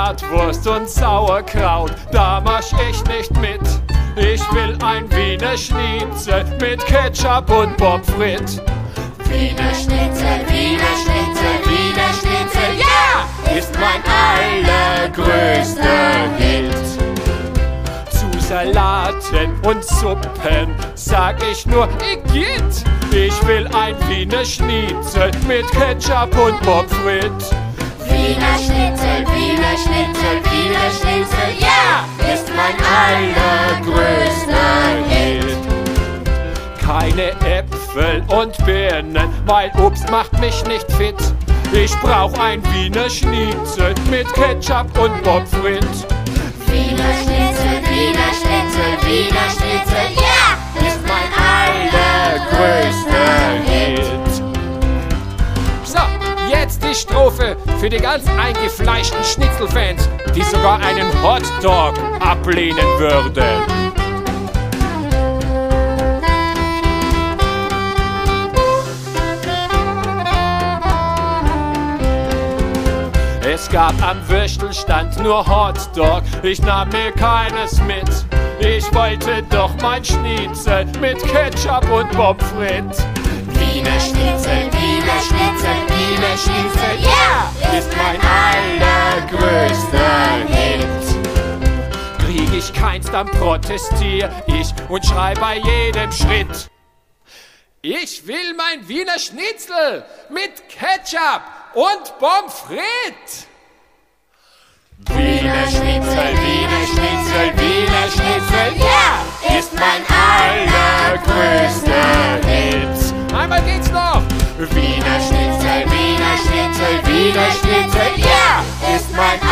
Bratwurst und Sauerkraut, da mach ich nicht mit. Ich will ein Wiener Schnitzel mit Ketchup und Pommes frites. Wiener Schnitzel, Wiener Schnitzel, Wiener Schnitzel, ja! Ist mein allergrößter Hit. Zu Salaten und Suppen sag ich nur Igitt. Ich will ein Wiener Schnitzel mit Ketchup und Pommes frites. Wiener Schnitzel, Wiener Schnitzel, Wiener Schnitzel, ja! Ist mein allergrößter Hit. Keine Äpfel und Birnen, mein Obst macht mich nicht fit. Ich brauch ein Wiener Schnitzel mit Ketchup und Pommes frites. Wiener Schnitzel, Wiener Schnitzel, Wiener Schnitzel, ja! Ist mein allergrößter Hit. So, jetzt die Strophe für die ganz eingefleischten Schnitzelfans, die sogar einen Hotdog ablehnen würden. Es gab am Würstelstand nur Hotdog, ich nahm mir keines mit. Ich wollte doch mein Schnitzel mit Ketchup und Pommes frites. Wiener Schnitzel, Wiener Schnitzel, Wiener Schnitzel, ja! Ist mein allergrößter Hit. Krieg ich keins, dann protestier ich und schrei bei jedem Schritt. Ich will mein Wiener Schnitzel mit Ketchup und Pommes frites. Wiener Schnitzel, Wiener Schnitzel, Wiener Schnitzel, ja! Ist mein allergrößter Hit. Einmal geht's noch. Wiener Schnitzel, Wiener Schnitzel, Wiener Schnitzel, ja! Ist mein